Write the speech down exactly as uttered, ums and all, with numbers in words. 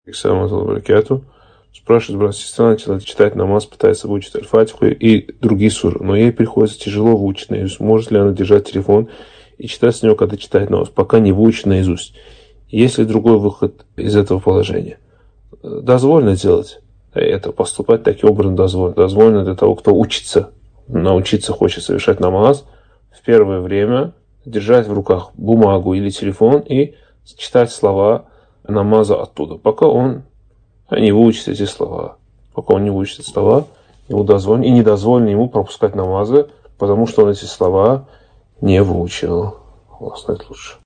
Спрашивает, брат, сестра начала читать намаз, пытается выучить аль-фатиху и другие суры, но ей приходится тяжело выучить наизусть. Может ли она держать телефон и читать с него, когда читает намаз, пока не выучит наизусть? Есть ли другой выход из этого положения? Дозволено делать это, поступать таким образом дозволено. Дозволено для того, кто учится, научиться хочет совершать намаз, в первое время держать в руках бумагу или телефон и читать слова намаза оттуда, пока он не выучит эти слова. Пока он не выучит эти слова, ему дозволено, и не дозволено ему пропускать намазы, потому что он эти слова не выучил. Аллах знает лучше.